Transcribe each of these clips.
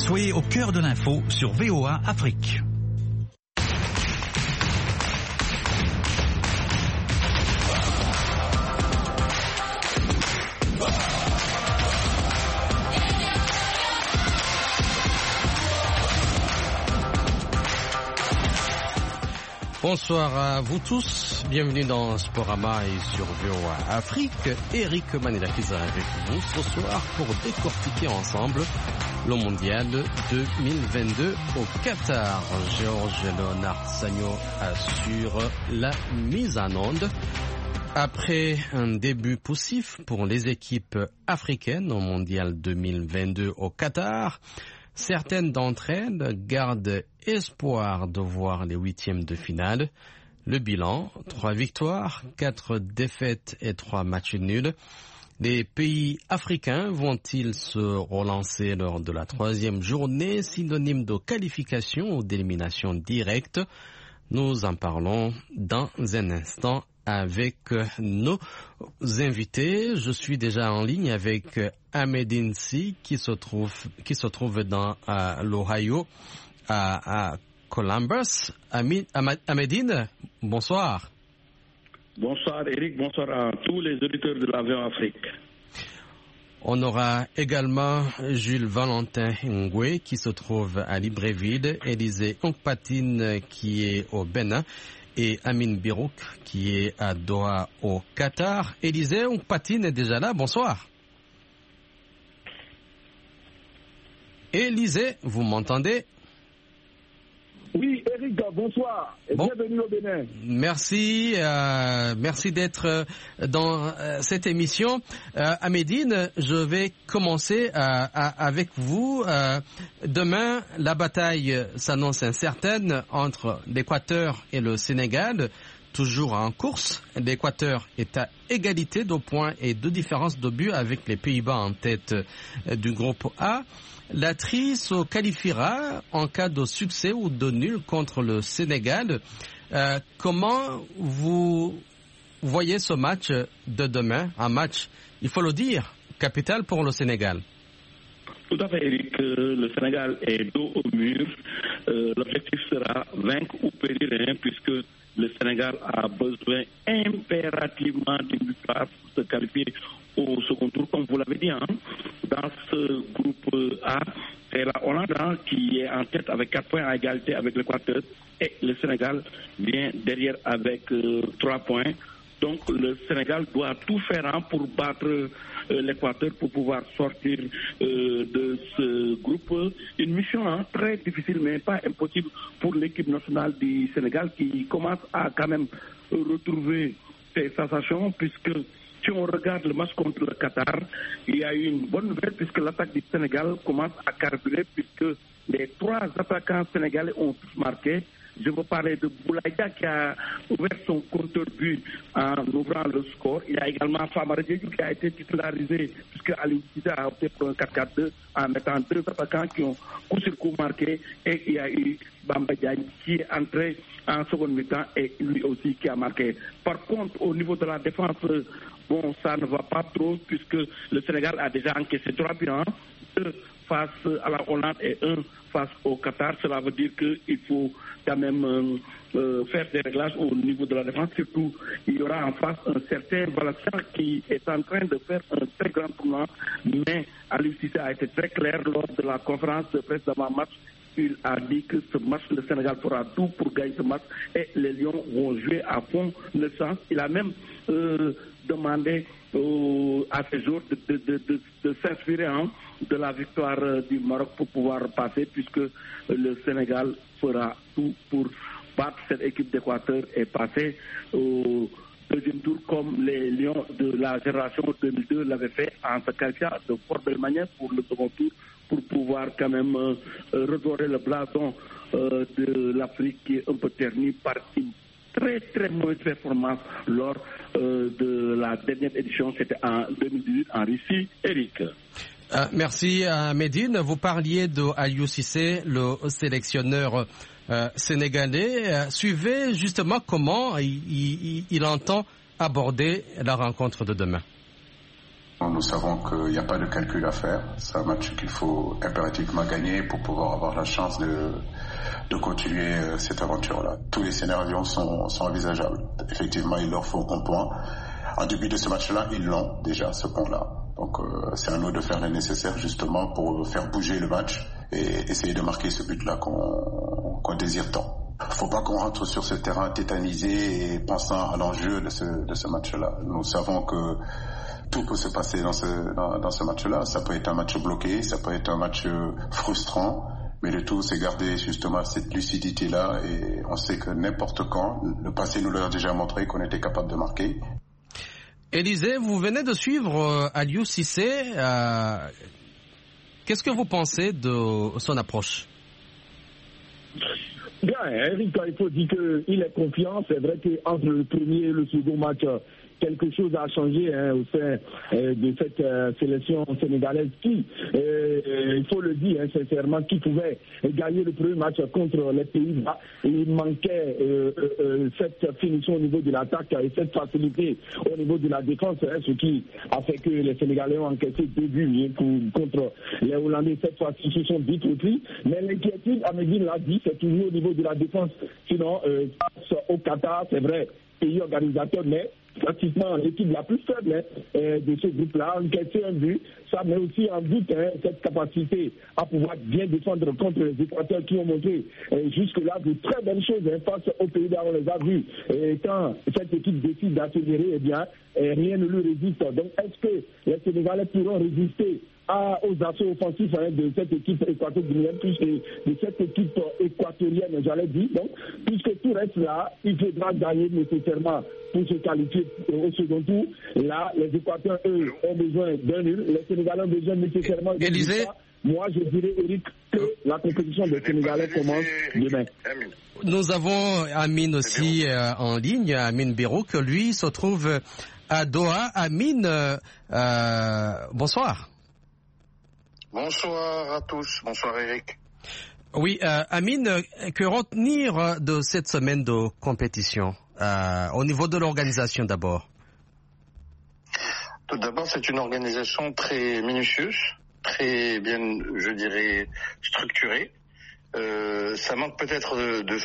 Soyez au cœur de l'info sur VOA Afrique. Bonsoir à vous tous, bienvenue dans Sporama et sur VOA Afrique. Eric Manilakis avec vous ce soir pour décortiquer ensemble le mondial 2022 au Qatar. Georges Léonard Sagno assure la mise en onde. Après un début poussif pour les équipes africaines au mondial 2022 au Qatar, certaines d'entre elles gardent espoir de voir les huitièmes de finale. Le bilan, 3 victoires, 4 défaites et 3 matchs nuls. Les pays africains vont-ils se relancer lors de la 3e journée, synonyme de qualification ou d'élimination directe? Nous en parlons dans un instant avec nos invités. Je suis déjà en ligne avec Ahmedine Si qui se trouve dans l'Ohio à Columbus. Ahmedine, bonsoir. Bonsoir Eric, bonsoir à tous les auditeurs de la VOA Afrique. On aura également Jules Valentin Ngwe qui se trouve à Libreville, Élisée Onkpatine qui est au Bénin et Amine Birouk qui est à Doha au Qatar. Élisée Onkpatine est déjà là, bonsoir. Élisée, vous m'entendez? Oui, Eric, bonsoir et bienvenue au Bénin. Merci d'être dans cette émission. Ahmedine, je vais commencer avec vous. Demain, la bataille s'annonce incertaine entre l'Équateur et le Sénégal. Toujours en course, l'Équateur est à égalité de points et de différence de buts avec les Pays-Bas en tête du groupe A. La TRI se qualifiera en cas de succès ou de nul contre le Sénégal. Comment vous voyez ce match de demain, un match, il faut le dire, capital pour le Sénégal? Tout à fait, Eric. Le Sénégal est dos au mur. L'objectif sera vaincre ou périr, puisque le Sénégal a besoin impérativement d'une victoire pour se qualifier au second tour, comme vous l'avez dit. Dans ce groupe A, c'est la Hollande qui est en tête avec 4 points à égalité avec l'Équateur et le Sénégal vient derrière avec 3 points. Donc le Sénégal doit tout faire pour battre l'Équateur pour pouvoir sortir de ce groupe. Une mission très difficile mais pas impossible pour l'équipe nationale du Sénégal qui commence à quand même retrouver ses sensations, puisque si on regarde le match contre le Qatar, il y a eu une bonne nouvelle puisque l'attaque du Sénégal commence à carburer, puisque les 3 attaquants sénégalais ont tous marqué. Je veux parler de Boulaïda qui a ouvert son compteur but en ouvrant le score. Il y a également Famara Diédhiou qui a été titularisé puisque Aliou Cissé a opté pour un 4-4-2 en mettant 2 attaquants qui ont coup sur coup marqué. Et il y a eu Bamba Diagne qui est entré en seconde mi-temps et lui aussi qui a marqué. Par contre, au niveau de la défense, bon, ça ne va pas trop puisque le Sénégal a déjà encaissé 3 buts, 2 face à la Hollande et 1 face au Qatar. Cela veut dire qu'il faut quand même faire des réglages au niveau de la défense. Surtout, il y aura en face un certain Valancian qui est en train de faire un très grand tournoi. Mais Aliou Cissé a été très clair lors de la conférence de presse d'avant-match. Il a dit que ce match, le Sénégal fera tout pour gagner ce match et les Lions vont jouer à fond le sens. Il a même demandé à ces joueurs de s'inspirer de la victoire du Maroc pour pouvoir passer, puisque le Sénégal fera tout pour battre cette équipe d'Équateur et passer au deuxième tour comme les Lions de la génération 2002 l'avaient fait en se qualifiant de fort belle manière pour le second tour, pour pouvoir quand même redorer le blason de l'Afrique qui est un peu terni par une très très mauvaise performance lors de la dernière édition, c'était en 2018 en Russie. Eric. Merci Ahmedine. Vous parliez de Aliou Cissé, le sélectionneur sénégalais. Suivez justement comment il entend aborder la rencontre de demain. Nous savons qu'il n'y a pas de calcul à faire. C'est un match qu'il faut impérativement gagner pour pouvoir avoir la chance de continuer cette aventure-là. Tous les scénarios sont envisageables. Effectivement, il leur faut un point. En début de ce match-là, ils l'ont déjà, ce point-là. Donc c'est à nous de faire le nécessaire justement pour faire bouger le match et essayer de marquer ce but-là qu'on désire tant. Faut pas qu'on rentre sur ce terrain tétanisé et pensant à l'enjeu de ce match-là. Nous savons que tout peut se passer dans ce match-là. Ça peut être un match bloqué, ça peut être un match frustrant, mais le tout c'est garder justement cette lucidité-là et on sait que n'importe quand, le passé nous l'a déjà montré qu'on était capable de marquer. Élisée, vous venez de suivre Aliou Cissé. Qu'est-ce que vous pensez de son approche? Bien, Eric, il faut dire qu'il est confiant. C'est vrai qu'entre le premier et le second match, quelque chose a changé au sein de cette sélection sénégalaise qui, il faut le dire sincèrement, qui pouvait gagner le premier match contre les Pays-Bas. Il manquait cette finition au niveau de l'attaque et cette facilité au niveau de la défense, ce qui a fait que les Sénégalais ont encaissé 2 buts contre les Hollandais. Cette fois-ci, ils se sont vite repris. Mais l'inquiétude, Amédine l'a dit, c'est toujours au niveau de la défense. Sinon, face au Qatar, c'est vrai, pays organisateur, mais pratiquement l'équipe la plus faible de ce groupe-là, encaissé un but, ça met aussi en doute cette capacité à pouvoir bien défendre contre les Équateurs qui ont montré jusque-là de très belles choses face aux Pays-Bas, on les a vus. Et quand cette équipe décide d'accélérer, eh bien, rien ne lui résiste. Donc, est-ce que les Sénégalais pourront résister aux assauts offensifs de cette équipe équatorienne, de cette équipe équatorienne, j'allais dire. Donc, puisque tout reste là, il faudra gagner nécessairement pour se qualifier au second tour. Là, les Équatoriens, eux, ont besoin d'un nul. Les Sénégalais ont besoin nécessairement d'un nul. Moi, je dirais, Eric, que la compétition des Sénégalais commence demain. Nous avons Amine aussi en ligne, Amine Bérouk, lui se trouve à Doha. Amine, bonsoir. Bonsoir à tous, bonsoir Eric. Oui, Amine, que retenir de cette semaine de compétition au niveau de l'organisation d'abord? Tout d'abord, c'est une organisation très minutieuse, très bien, je dirais, structurée. Ça manque peut-être de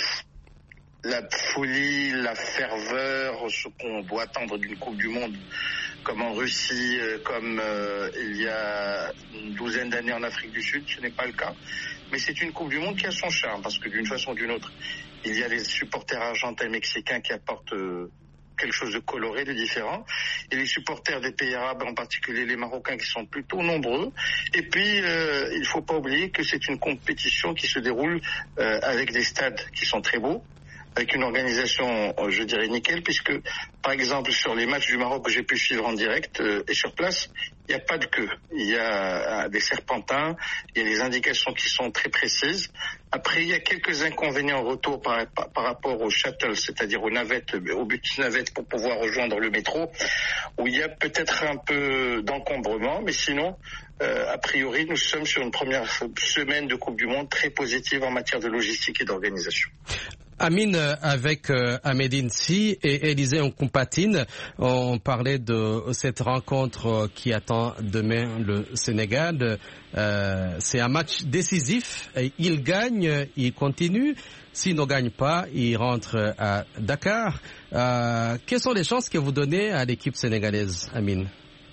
la folie, la ferveur, ce qu'on doit attendre d'une Coupe du Monde, comme en Russie, comme il y a une douzaine d'années en Afrique du Sud. Ce n'est pas le cas. Mais c'est une Coupe du Monde qui a son charme, parce que d'une façon ou d'une autre, il y a les supporters argentins et mexicains qui apportent quelque chose de coloré, de différent, et les supporters des pays arabes, en particulier les Marocains, qui sont plutôt nombreux. Et puis, il ne faut pas oublier que c'est une compétition qui se déroule avec des stades qui sont très beaux, avec une organisation, je dirais, nickel, puisque, par exemple, sur les matchs du Maroc que j'ai pu suivre en direct et sur place, il n'y a pas de queue. Il y a des serpentins, il y a des indications qui sont très précises. Après, il y a quelques inconvénients en retour par rapport au shuttle, c'est-à-dire aux navettes, aux bus navettes pour pouvoir rejoindre le métro, où il y a peut-être un peu d'encombrement, mais sinon, a priori, nous sommes sur une première semaine de Coupe du Monde très positive en matière de logistique et d'organisation. Amine, avec Amédine Si et Élisée Nkompatine, on parlait de cette rencontre qui attend demain le Sénégal. C'est un match décisif. Il gagne, il continue. S'il ne gagne pas, il rentre à Dakar. Quelles sont les chances que vous donnez à l'équipe sénégalaise, Amine?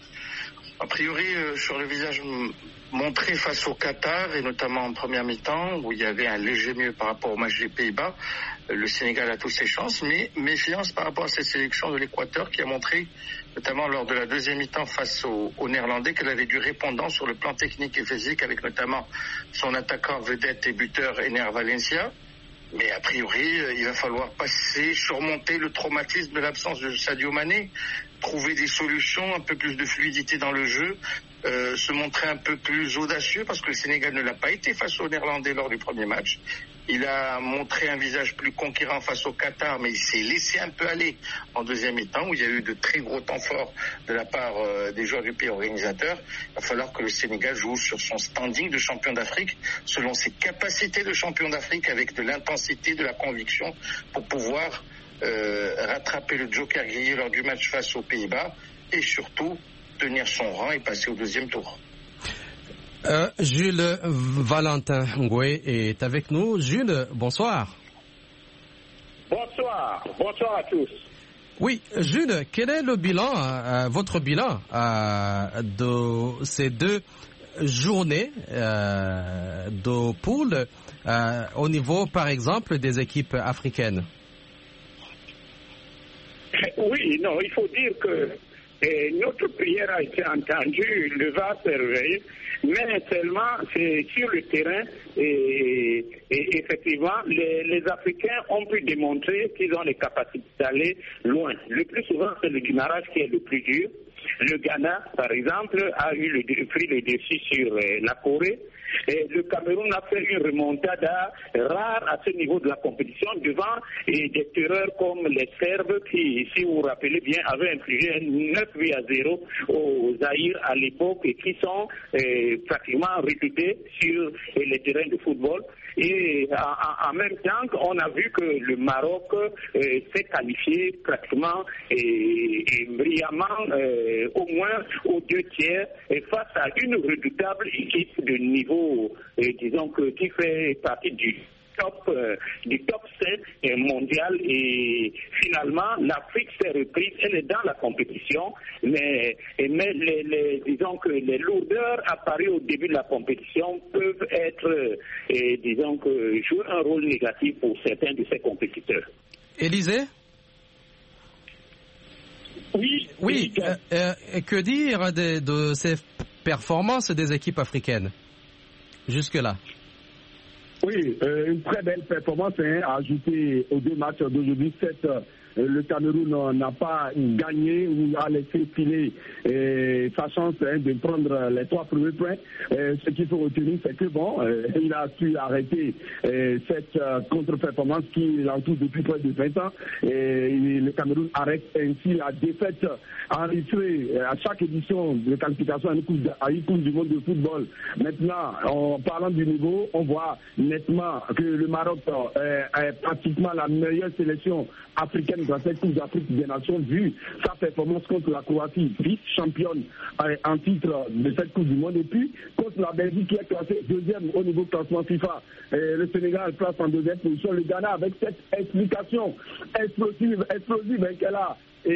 A priori, sur le visage montré face au Qatar, et notamment en première mi-temps, où il y avait un léger mieux par rapport au match des Pays-Bas, le Sénégal a toutes ses chances, mais méfiance par rapport à cette sélection de l'Équateur qui a montré, notamment lors de la deuxième mi-temps face aux Néerlandais, qu'elle avait du répondant sur le plan technique et physique, avec notamment son attaquant vedette et buteur Ener Valencia. Mais a priori, il va falloir surmonter le traumatisme de l'absence de Sadio Mané, trouver des solutions, un peu plus de fluidité dans le jeu, se montrer un peu plus audacieux, parce que le Sénégal ne l'a pas été face aux Néerlandais lors du premier match. Il a montré un visage plus conquérant face au Qatar, mais il s'est laissé un peu aller en deuxième mi-temps, où il y a eu de très gros temps forts de la part des joueurs du pays organisateur. Il va falloir que le Sénégal joue sur son standing de champion d'Afrique, selon ses capacités de champion d'Afrique, avec de l'intensité, de la conviction, pour pouvoir rattraper le joker grillé lors du match face aux Pays-Bas, et surtout tenir son rang et passer au deuxième tour. Jules Valentin Ngoué est avec nous. Jules, bonsoir. Bonsoir à tous. Oui, Jules, quel est le bilan, votre bilan de ces 2 journées de poule au niveau, par exemple, des équipes africaines? Oui, non, il faut dire que notre prière a été entendue, le VAR s'est réveillé, mais seulement c'est sur le terrain et effectivement les Africains ont pu démontrer qu'ils ont les capacités d'aller loin. Le plus souvent c'est le démarrage qui est le plus dur. Le Ghana, par exemple, a pris le dessus sur la Corée. Et le Cameroun a fait une remontada rare à ce niveau de la compétition devant des terreurs comme les Serbes qui, si vous vous rappelez bien, avaient infligé 9-0 aux Zaïre à l'époque et qui sont pratiquement rebutés sur les terrains de football. Et en même temps, on a vu que le Maroc s'est qualifié pratiquement et brillamment, au moins aux 2 tiers, et face à une redoutable équipe de niveau, disons que qui fait partie du top 5 mondial. Et finalement, l'Afrique s'est reprise, elle est dans la compétition, mais disons que les lourdeurs apparues au début de la compétition peuvent être, disons que jouer un rôle négatif pour certains de ces compétiteurs. Élisée? Oui. Que dire de ces performances des équipes africaines jusque-là? Oui, une très belle performance à ajouter aux 2 matchs d'aujourd'hui. Le Cameroun n'a pas gagné ou a laissé filer sa chance de prendre les 3 premiers points. Ce qu'il faut retenir, c'est que il a su arrêter cette contre-performance qui l'entoure depuis près de 20 ans. Et le Cameroun arrête ainsi la défaite enregistrée à chaque édition de qualification à une Coupe du monde de football. Maintenant, en parlant du niveau, on voit nettement que le Maroc est pratiquement la meilleure sélection africaine dans cette Coupe d'Afrique des Nations, vu sa performance contre la Croatie, vice-championne en titre de cette Coupe du Monde, et puis contre la Belgique qui est classée 2e au niveau classement FIFA. Le Sénégal place en 2e position. Le Ghana avec cette explication explosive qu'elle a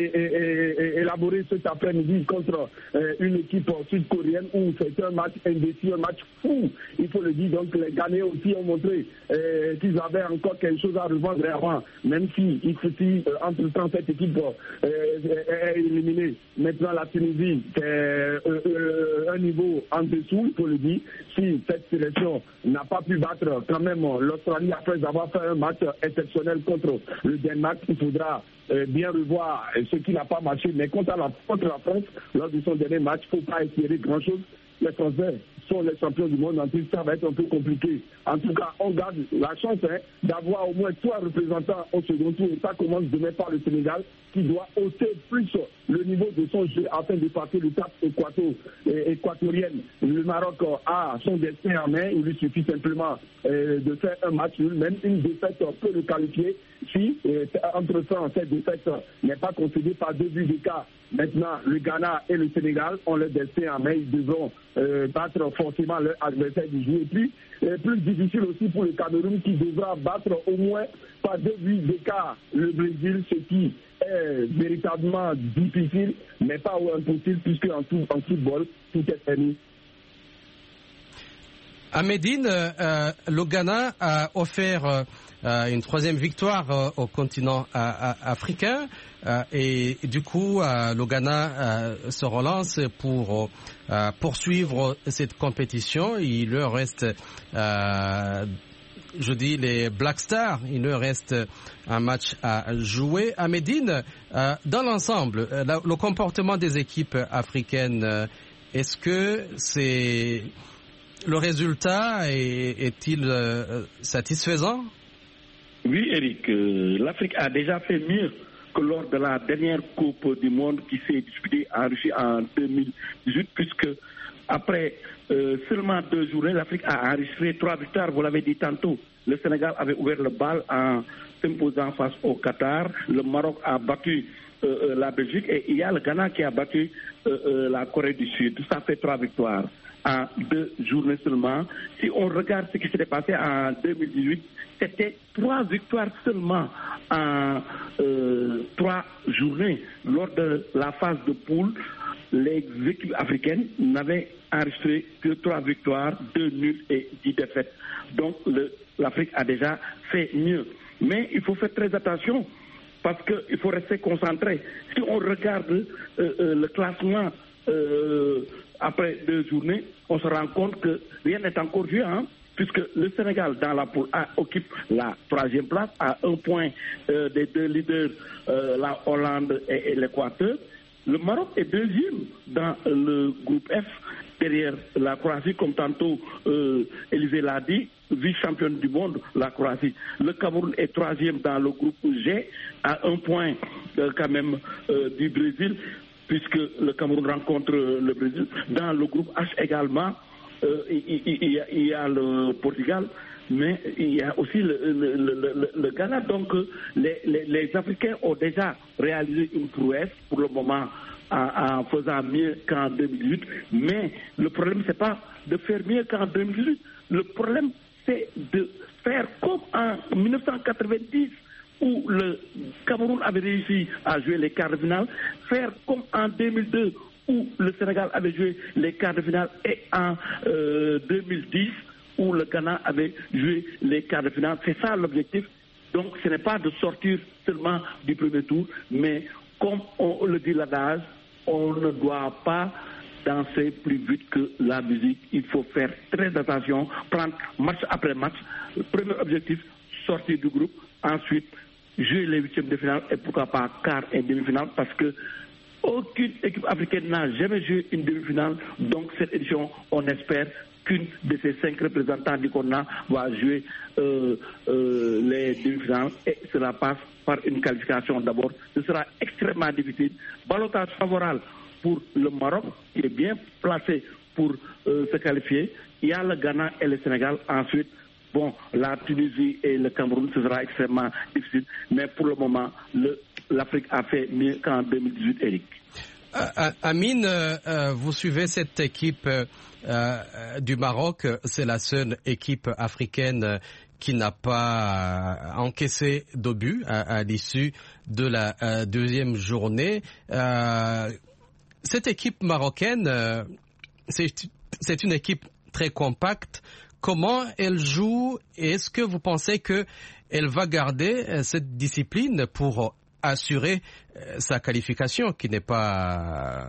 élaboré cet après-midi contre une équipe sud-coréenne où c'est un match indécis, un match fou, il faut le dire. Donc les Ghanéens aussi ont montré qu'ils avaient encore quelque chose à revendre avant, même si entre-temps cette équipe est éliminée. Maintenant la Tunisie, c'est un niveau en dessous, il faut le dire. Si cette sélection n'a pas pu battre quand même l'Australie après avoir fait un match exceptionnel contre le Danemark, il faudra bien revoir ce qui n'a pas marché. Mais contre la France, lors de son dernier match, il ne faut pas espérer grand-chose. Les Français sont les champions du monde, en plus ça va être un peu compliqué. En tout cas, on garde la chance d'avoir au moins 3 représentants au second tour. Et ça commence demain par le Sénégal, qui doit hausser plus le niveau de son jeu afin de passer l'étape équatorienne. Le Maroc a son destin en main. Il lui suffit simplement de faire un match nul. Même une défaite peut le qualifier. Si, entre-temps, cette défaite n'est pas concédée par 2 buts d'écart. Maintenant, le Ghana et le Sénégal ont leur destin en main. Ils devront battre forcément leur adversaire du jour. Et puis, plus difficile aussi pour le Cameroun qui devra battre au moins par 2 buts d'écart le Brésil, ce qui est véritablement difficile, mais pas impossible, puisque en football, tout est permis. À Médine, le Ghana a offert une 3e victoire au continent africain et du coup le Ghana se relance pour poursuivre cette compétition. Il leur reste les Black Stars, il leur reste un match à jouer. À Médine, dans l'ensemble, le comportement des équipes africaines, est-ce que le résultat est-il satisfaisant? Oui, Eric, l'Afrique a déjà fait mieux que lors de la dernière Coupe du Monde qui s'est disputée en Russie en 2018, puisque après seulement 2 journées, l'Afrique a enregistré 3 victoires. Vous l'avez dit tantôt, le Sénégal avait ouvert le bal en s'imposant face au Qatar. Le Maroc a battu la Belgique et il y a le Ghana qui a battu la Corée du Sud. Ça fait 3 victoires en 2 journées seulement. Si on regarde ce qui s'était passé en 2018, c'était 3 victoires seulement en 3 journées. Lors de la phase de poule, les équipes africaines n'avaient enregistré que 3 victoires, 2 nuls et 10 défaites. Donc l'Afrique a déjà fait mieux. Mais il faut faire très attention parce qu'il faut rester concentré. Si on regarde le classement après 2 journées, on se rend compte que rien n'est encore vu, puisque le Sénégal dans la poule A occupe la 3e place à 1 point des 2 leaders, la Hollande et l'Équateur. Le Maroc est 2e dans le groupe F, derrière la Croatie, comme tantôt Élisée l'a dit, vice-championne du monde, la Croatie. Le Cameroun est 3e dans le groupe G, à 1 point quand même du Brésil, puisque le Cameroun rencontre le Brésil. Dans le groupe H également, il y a le Portugal, mais il y a aussi le Ghana. Donc les Africains ont déjà réalisé une prouesse pour le moment en faisant mieux qu'en 2018. Mais le problème, c'est pas de faire mieux qu'en 2018. Le problème, c'est de faire comme en 1990, où le Cameroun avait réussi à jouer les quarts de finale, faire comme en 2002, où le Sénégal avait joué les quarts de finale, et en 2010, où le Ghana avait joué les quarts de finale. C'est ça l'objectif. Donc ce n'est pas de sortir seulement du premier tour, mais comme on le dit l'adage, on ne doit pas danser plus vite que la musique. Il faut faire très attention, prendre match après match. Le premier objectif, sortir du groupe. Ensuite, jouer les 8e de finale et pourquoi pas quart et demi-finale, parce que aucune équipe africaine n'a jamais joué une demi-finale. Donc cette édition, on espère qu'une de ces 5 représentants du CONA va jouer les demi-finales et cela passe par une qualification d'abord. Ce sera extrêmement difficile. Ballottage favorable pour le Maroc, qui est bien placé pour se qualifier. Il y a le Ghana et le Sénégal. Ensuite, la Tunisie et le Cameroun, ce sera extrêmement difficile. Mais pour le moment, l'Afrique a fait mieux qu'en 2018, Eric. Amine, vous suivez cette équipe du Maroc. C'est la seule équipe africaine qui n'a pas encaissé de but à l'issue de la 2e journée. Cette équipe marocaine, c'est une équipe très compacte. Comment elle joue et est-ce que vous pensez qu'elle va garder cette discipline pour assurer sa qualification qui n'est pas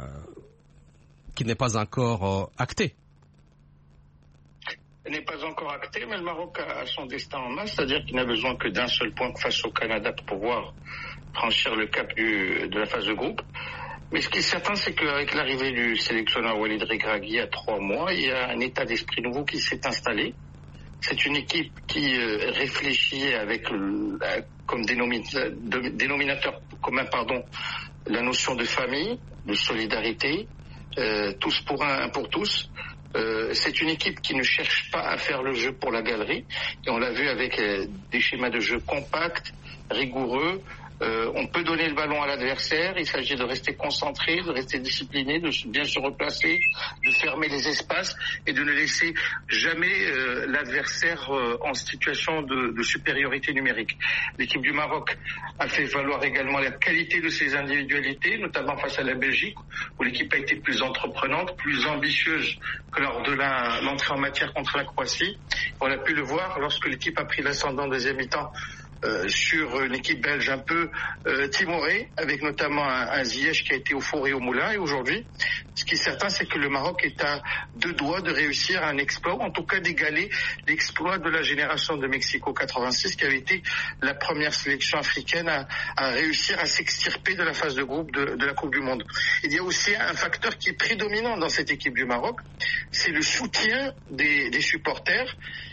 encore actée? Elle n'est pas encore actée, mais le Maroc a son destin en main, c'est-à-dire qu'il n'a besoin que d'un seul point face au Canada pour pouvoir franchir le cap de la phase de groupe. Mais ce qui est certain, c'est qu'avec l'arrivée du sélectionneur Walid Regragui il y a 3 mois, il y a un état d'esprit nouveau qui s'est installé. C'est une équipe qui réfléchit avec comme dénominateur commun, la notion de famille, de solidarité, tous pour un pour tous. C'est une équipe qui ne cherche pas à faire le jeu pour la galerie. Et on l'a vu avec des schémas de jeu compacts, rigoureux. On peut donner le ballon à l'adversaire, il s'agit de rester concentré, de rester discipliné, de bien se replacer, de fermer les espaces et de ne laisser jamais l'adversaire en situation de supériorité numérique. L'équipe du Maroc a fait valoir également la qualité de ses individualités, notamment face à la Belgique, où l'équipe a été plus entreprenante, plus ambitieuse que lors de l'entrée en matière contre la Croatie. On a pu le voir lorsque l'équipe a pris l'ascendant en deuxième mi-temps sur une équipe belge un peu timorée, avec notamment un Ziyech qui a été au four et au moulin. Et aujourd'hui, ce qui est certain, c'est que le Maroc est à 2 doigts de réussir un exploit, ou en tout cas d'égaler l'exploit de la génération de Mexico 86, qui avait été la première sélection africaine à réussir à s'extirper de la phase de groupe de la Coupe du Monde. Il y a aussi un facteur qui est prédominant dans cette équipe du Maroc, c'est le soutien des supporters,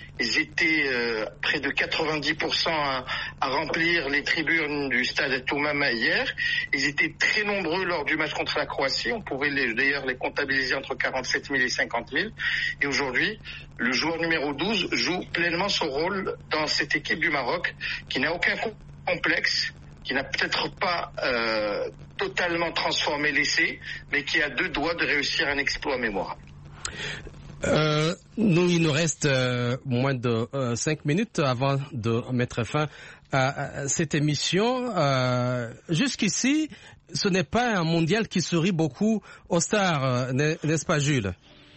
Ils étaient près de 90% à remplir les tribunes du stade Toumama hier. Ils étaient très nombreux lors du match contre la Croatie. On pouvait d'ailleurs les comptabiliser entre 47 000 et 50 000. Et aujourd'hui, le joueur numéro 12 joue pleinement son rôle dans cette équipe du Maroc qui n'a aucun complexe, qui n'a peut-être pas totalement transformé l'essai, mais qui a 2 doigts de réussir un exploit mémorable. Il nous reste moins de 5 minutes avant de mettre fin à cette émission. Jusqu'ici, ce n'est pas un mondial qui sourit beaucoup aux stars, n'est-ce pas, Jules?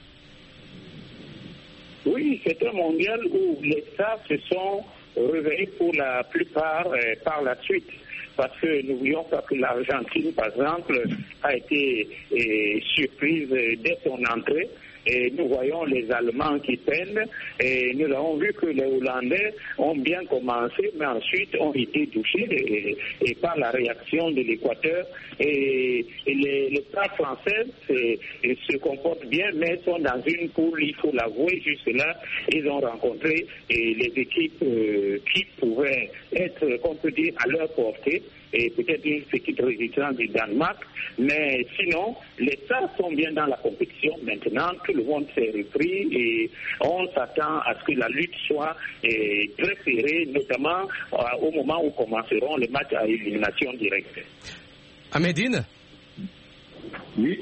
Oui, c'est un mondial où les stars se sont réveillés pour la plupart par la suite. Parce que n'oublions pas que l'Argentine, par exemple, a été surprise dès son entrée. Et nous voyons les Allemands qui peinent, et nous avons vu que les Hollandais ont bien commencé, mais ensuite ont été touchés et par la réaction de l'Équateur. Et les stars françaises se comportent bien, mais sont dans une poule, il faut l'avouer, jusque-là, ils ont rencontré les équipes qui pouvaient être, on peut dire, à leur portée. Et peut-être une petite résistance du Danemark, mais sinon, les stars sont bien dans la compétition. Maintenant, tout le monde s'est repris et on s'attend à ce que la lutte soit très serrée, notamment au moment où commenceront les matchs à élimination directe. Amédine? Oui.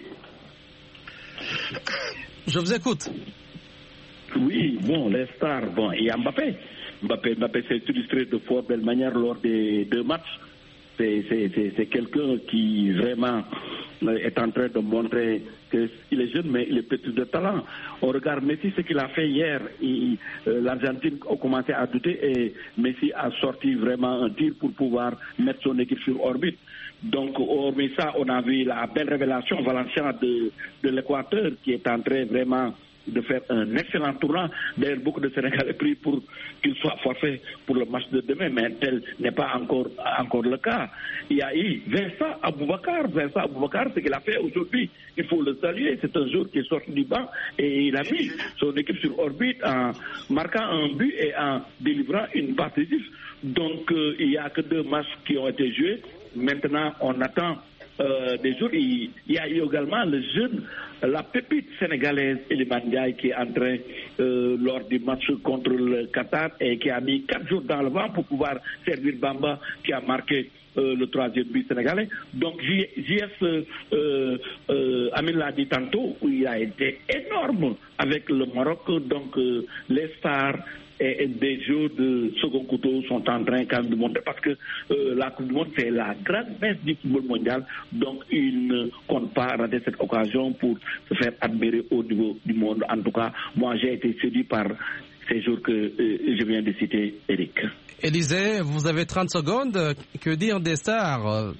Je vous écoute. Oui, bon, les stars, bon, il y a Mbappé. Mbappé s'est illustré de fort belle manière lors des 2 matchs. C'est quelqu'un qui vraiment est en train de montrer qu'il est jeune, mais il est petit de talent. On regarde Messi, ce qu'il a fait hier. L'Argentine a commencé à douter et Messi a sorti vraiment un tir pour pouvoir mettre son équipe sur orbite. Donc, hormis ça, on a vu la belle révélation Valencia de l'Équateur qui est en train vraiment de faire un excellent tournant. D'ailleurs, beaucoup de Sénégalais prient pour qu'il soit forfait pour le match de demain, mais tel n'est pas encore le cas. Il y a eu Vincent Aboubakar, ce qu'il a fait aujourd'hui, il faut le saluer. C'est un joueur qui est sorti du banc et il a mis son équipe sur orbite en marquant un but et en délivrant une passe décisive. Donc, il n'y a que 2 matchs qui ont été joués. Maintenant, on attend des jours. Il y a eu également le jeune, la pépite sénégalaise Iliman Ndiaye qui est en train lors du match contre le Qatar et qui a mis 4 jours dans le vent pour pouvoir servir Bamba qui a marqué le 3e but sénégalais. Donc JS Amine l'a dit tantôt, il a été énorme avec le Maroc. Donc les stars et des jeux de second couteau sont en train quand même de monter parce que la Coupe du Monde c'est la grande messe du football mondial, donc ils ne comptent pas rater cette occasion pour se faire admirer au niveau du monde. En tout cas, moi j'ai été séduit par ces jours que je viens de citer, Eric. Élisée, vous avez 30 secondes, que dire des stars?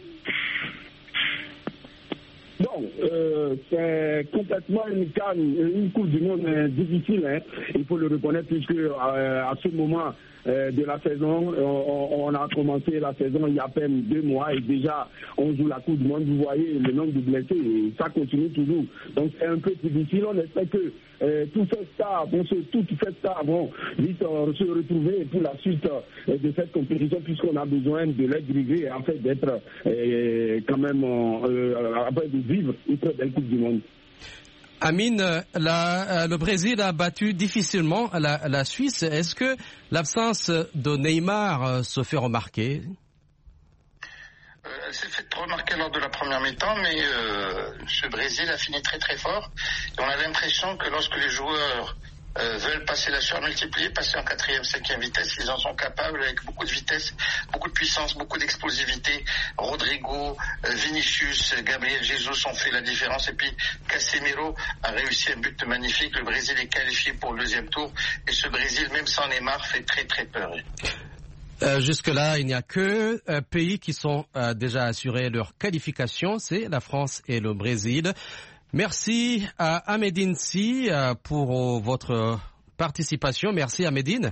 Donc, c'est complètement une Coupe du Monde difficile, hein. Il faut le reconnaître, puisque à ce moment de la saison, on a commencé la saison il y a à peine 2 mois et déjà on joue la Coupe du Monde. Vous voyez le nombre de blessés et ça continue toujours. Donc c'est un peu difficile. On espère que toutes ces stars vont vite se retrouver pour la suite de cette compétition, puisqu'on a besoin de les diriger et en fait d'être quand même de vivre une très belle Coupe du Monde. Amine, le Brésil a battu difficilement la Suisse. Est-ce que l'absence de Neymar se fait remarquer? Elle s'est fait remarquer lors de la première mi-temps, mais ce Brésil a fini très très fort. Et on a l'impression que lorsque les joueurs veulent passer la surmultiplier, passer en 4e, 5e vitesse, ils en sont capables avec beaucoup de vitesse, beaucoup de puissance, beaucoup d'explosivité. Rodrigo, Vinicius, Gabriel Jesus ont fait la différence et puis Casemiro a réussi un but magnifique. Le Brésil est qualifié pour le 2e tour et ce Brésil, même sans Neymar, fait très très peur. Jusque-là, il n'y a que pays qui sont déjà assurés leur qualification, c'est la France et le Brésil. Merci à Amédine Si pour votre participation. Merci Amédine.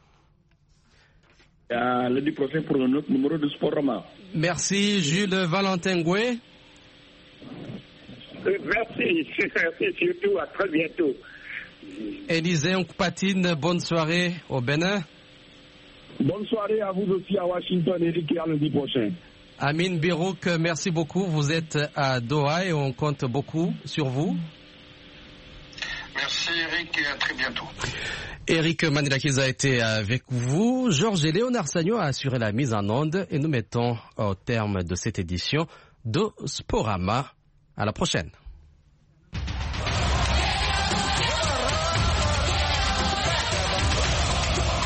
Lundi prochain pour un autre numéro de Sporama. Merci Jules Valentin Goué. Merci surtout, à très bientôt. Élisée Nkupatine, bonne soirée au Bénin. Bonne soirée à vous aussi à Washington, Eric, et à lundi prochain. Amine Birouk, merci beaucoup. Vous êtes à Doha et on compte beaucoup sur vous. Merci Eric et à très bientôt. Eric Manilakiza a été avec vous. Georges et Léonard Sagno a assuré la mise en onde et nous mettons au terme de cette édition de Sporama. À la prochaine.